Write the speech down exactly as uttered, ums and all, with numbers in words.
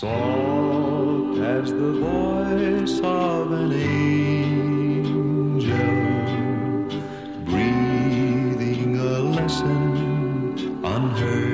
Soft as the voice of an angel, breathing a lesson unheard.